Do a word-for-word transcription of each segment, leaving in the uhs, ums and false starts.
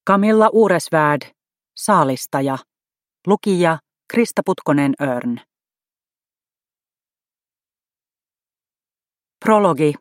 Camilla Uresvärd, saalistaja. Lukija Krista Putkonen Örn. Prologi.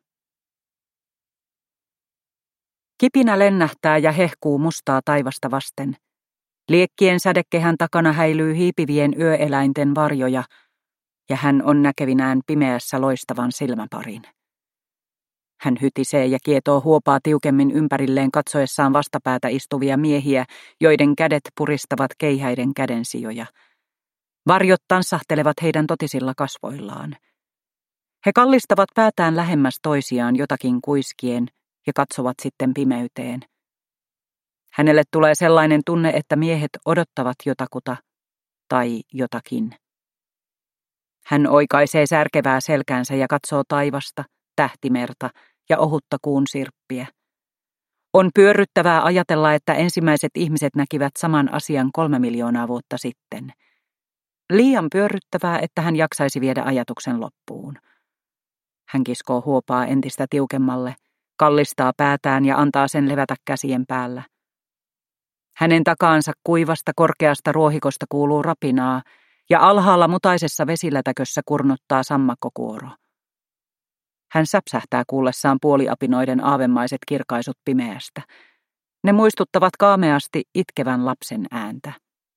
Kipinä lennähtää ja hehkuu mustaa taivasta vasten. Liekkien sädekehän takana häilyy hiipivien yöeläinten varjoja, ja hän on näkevinään pimeässä loistavan silmäparin. Hän hytisee ja kietoo huopaa tiukemmin ympärilleen katsoessaan vastapäätä istuvia miehiä, joiden kädet puristavat keihäiden kädensijoja. Varjot tanssahtelevat heidän totisilla kasvoillaan. He kallistavat päätään lähemmäs toisiaan jotakin kuiskien ja katsovat sitten pimeyteen. Hänelle tulee sellainen tunne, että miehet odottavat jotakuta tai jotakin. Hän oikaisee särkevää selkäänsä ja katsoo taivasta, tähtimerta ja ohutta kuun sirppiä. On pyörryttävää ajatella, että ensimmäiset ihmiset näkivät saman asian kolme miljoonaa vuotta sitten. Liian pyörryttävää, että hän jaksaisi viedä ajatuksen loppuun. Hän kiskoo huopaa entistä tiukemmalle, kallistaa päätään ja antaa sen levätä käsien päällä. Hänen takaansa kuivasta korkeasta ruohikosta kuuluu rapinaa, ja alhaalla mutaisessa vesilätäkössä kurnuttaa sammakkokuoro. Hän säpsähtää kuullessaan puoliapinoiden aavemaiset kirkaisut pimeästä. Ne muistuttavat kaameasti itkevän lapsen ääntä.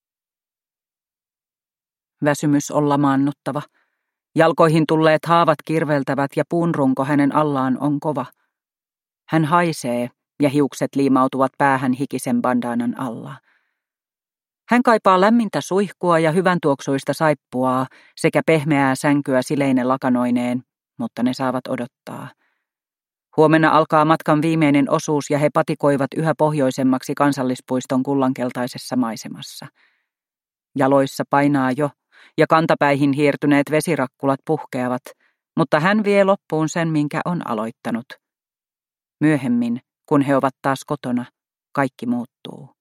Väsymys on lamaannuttava. Jalkoihin tulleet haavat kirveltävät ja puunrunko hänen allaan on kova. Hän haisee ja hiukset liimautuvat päähän hikisen bandaanan alla. Hän kaipaa lämmintä suihkua ja hyvän tuoksuista saippuaa sekä pehmeää sänkyä sileine lakanoineen, mutta ne saavat odottaa. Huomenna alkaa matkan viimeinen osuus ja he patikoivat yhä pohjoisemmaksi kansallispuiston kullankeltaisessa maisemassa. Jaloissa painaa jo ja kantapäihin hiertyneet vesirakkulat puhkeavat, mutta hän vie loppuun sen, minkä on aloittanut. Myöhemmin, kun he ovat taas kotona, kaikki muuttuu.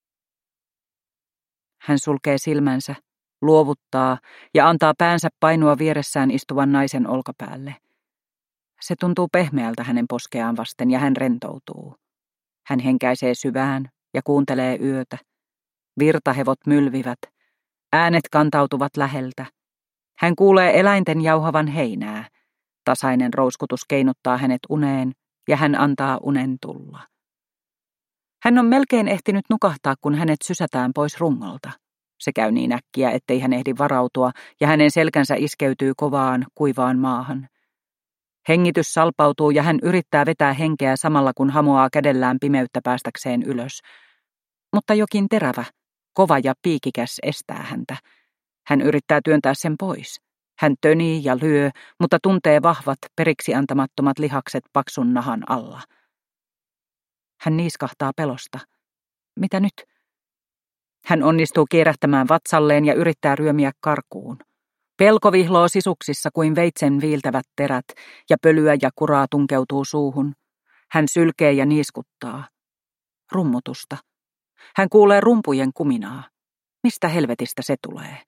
Hän sulkee silmänsä, luovuttaa ja antaa päänsä painua vieressään istuvan naisen olkapäälle. Se tuntuu pehmeältä hänen poskeaan vasten ja hän rentoutuu. Hän henkäisee syvään ja kuuntelee yötä. Virtahevot mylvivät. Äänet kantautuvat läheltä. Hän kuulee eläinten jauhavan heinää. Tasainen rouskutus keinuttaa hänet uneen ja hän antaa unen tulla. Hän on melkein ehtinyt nukahtaa, kun hänet sysätään pois rungolta. Se käy niin äkkiä, ettei hän ehdi varautua, ja hänen selkänsä iskeytyy kovaan, kuivaan maahan. Hengitys salpautuu ja hän yrittää vetää henkeä samalla, kun hamoaa kädellään pimeyttä päästäkseen ylös. Mutta jokin terävä, kova ja piikikäs estää häntä. Hän yrittää työntää sen pois. Hän tönii ja lyö, mutta tuntee vahvat, periksi antamattomat lihakset paksun nahan alla. Hän niiskahtaa pelosta. Mitä nyt? Hän onnistuu kierähtämään vatsalleen ja yrittää ryömiä karkuun. Pelko vihloo sisuksissa kuin veitsen viiltävät terät, ja pölyä ja kuraa tunkeutuu suuhun. Hän sylkee ja niiskuttaa. Rummutusta. Hän kuulee rumpujen kuminaa. Mistä helvetistä se tulee?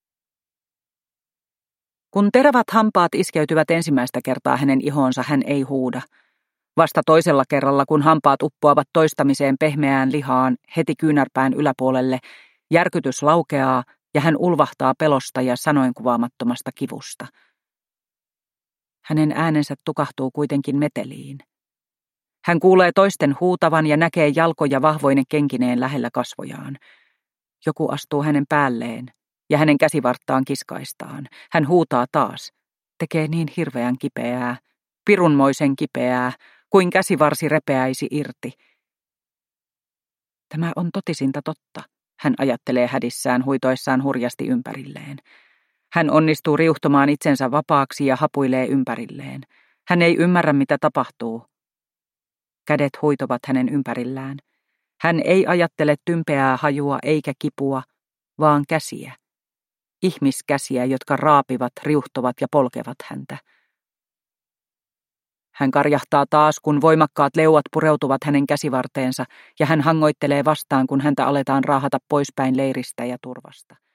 Kun terävät hampaat iskeytyvät ensimmäistä kertaa hänen ihoonsa, hän ei huuda. Vasta toisella kerralla, kun hampaat uppoavat toistamiseen pehmeään lihaan heti kyynärpään yläpuolelle, järkytys laukeaa ja hän ulvahtaa pelosta ja sanoin kuvaamattomasta kivusta. Hänen äänensä tukahtuu kuitenkin meteliin. Hän kuulee toisten huutavan ja näkee jalkoja vahvoine kenkineen lähellä kasvojaan. Joku astuu hänen päälleen ja hänen käsivarttaan kiskaistaan. Hän huutaa taas. Tekee niin hirveän kipeää, pirunmoisen kipeää, kuin käsivarsi repeäisi irti. Tämä on totisinta totta, hän ajattelee hädissään huitoissaan hurjasti ympärilleen. Hän onnistuu riuhtomaan itsensä vapaaksi ja hapuilee ympärilleen. Hän ei ymmärrä, mitä tapahtuu. Kädet huitovat hänen ympärillään. Hän ei ajattele tympeää hajua eikä kipua, vaan käsiä. Ihmiskäsiä, jotka raapivat, riuhtovat ja polkevat häntä. Hän karjahtaa taas, kun voimakkaat leuat pureutuvat hänen käsivarteensa, ja hän hangoittelee vastaan, kun häntä aletaan raahata poispäin leiristä ja turvasta.